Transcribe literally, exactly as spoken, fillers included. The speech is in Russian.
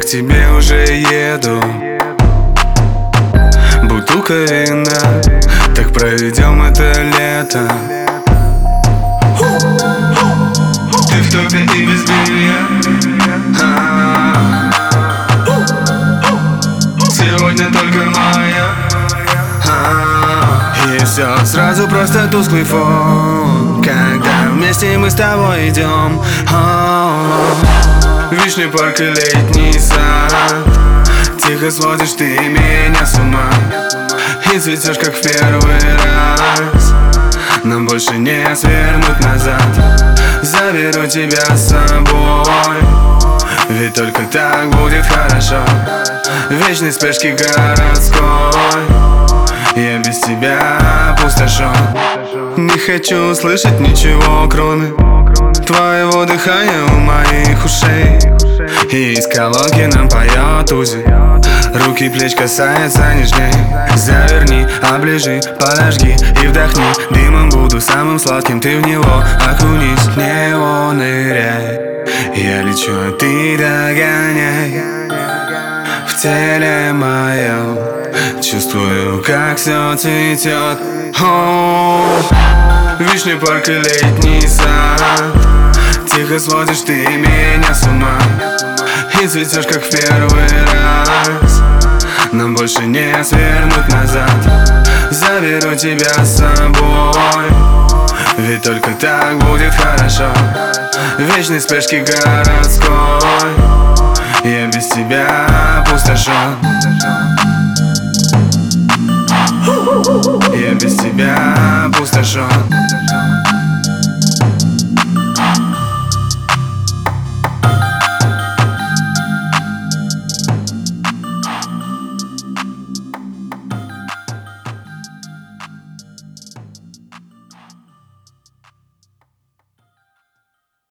тебе уже еду. Бутылка вина, так проведем это лето. Ты в топе и без белья. Сегодня только моя. И все сразу просто тусклый фон, когда вместе мы с тобой идем. Вишня парк и летний сад, тихо сводишь ты меня с ума. И цветешь как в первый раз, нам больше не свернуть назад. Заберу тебя с собой, ведь только так будет хорошо. Вечной спешки городской, я без тебя пустошен. Не хочу слышать ничего, кроме твоего дыхания у моих ушей. И из колонки нам поет Узи, руки плеч касаются нежней. Заверни, оближи, подожги и вдохни. Дымом буду самым сладким, ты в него окунись. В него ныряй, я лечу, а ты догоняй. В теле моем чувствую, как все цветет. Вишня парк и летний сад, тихо сводишь ты меня с ума. И цветешь как в первый раз, нам больше не свернуть назад. Заберу тебя с собой, ведь только так будет хорошо. Вечной спешки городской, я без тебя пустошен. Я без тебя пустошен.